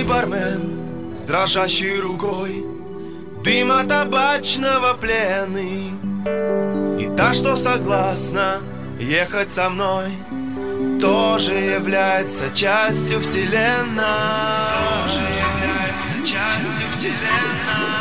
бармен с дрожащей рукой, дыма табачного плены. И та, что согласна ехать со мной, тоже является частью вселенной. Тоже является частью вселенной.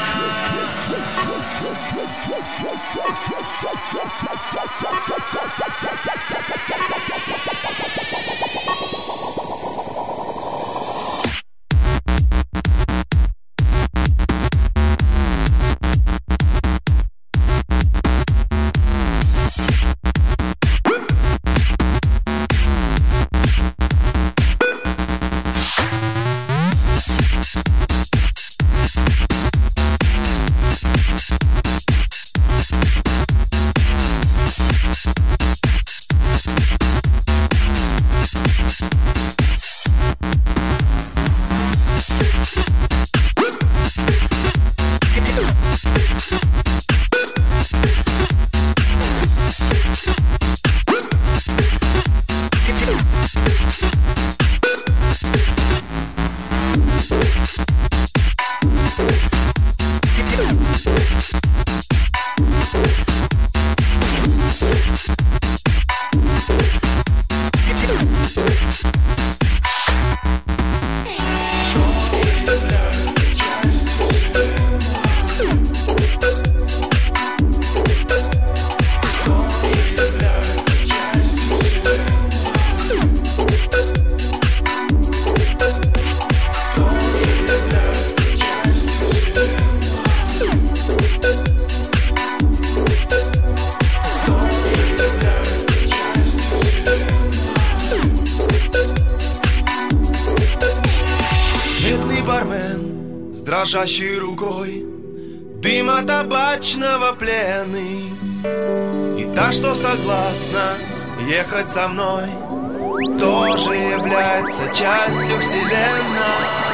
Бармен с дрожащей рукой, дыма табачного плены. И та, что согласна ехать со мной, тоже является частью вселенной.